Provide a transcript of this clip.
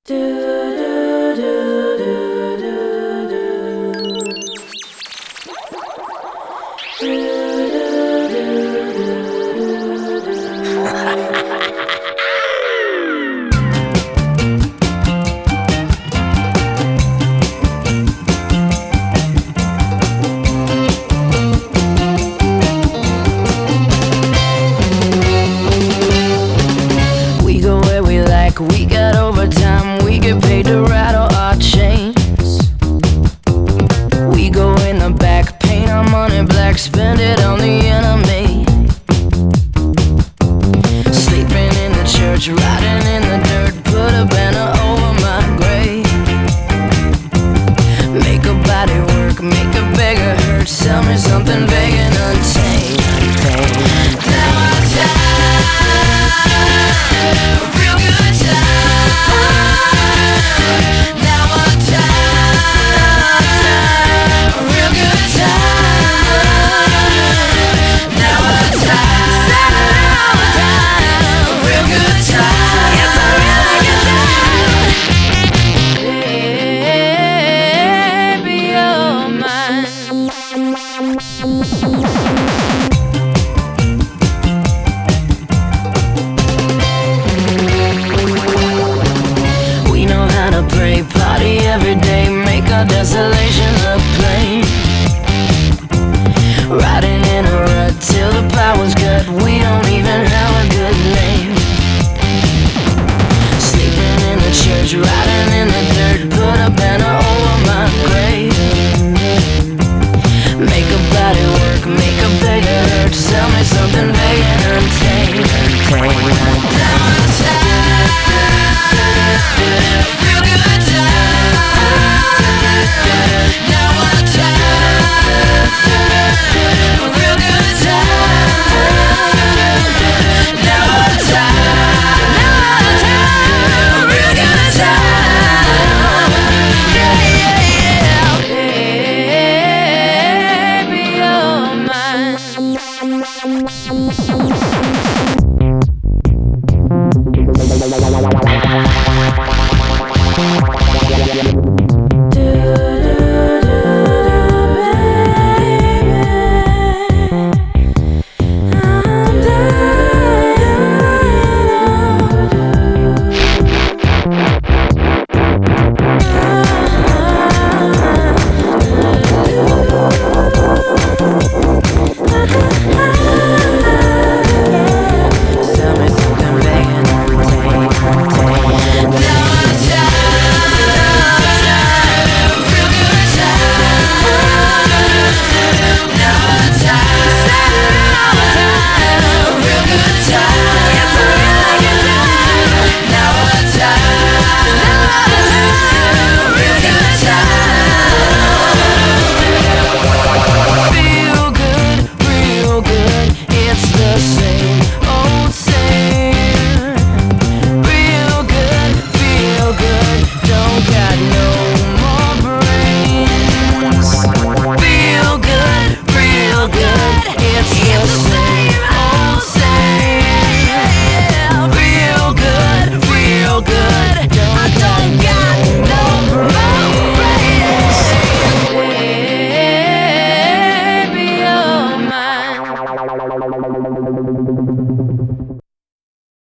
We go where we like, we got overtime, we get paid to rattle our chains. We go in the back, paint our money black, spend it on the enemy. Sleeping in the church, riding in the dirt, put a banner over my grave. Make a body work, make a beggar hurt, sell me something vague.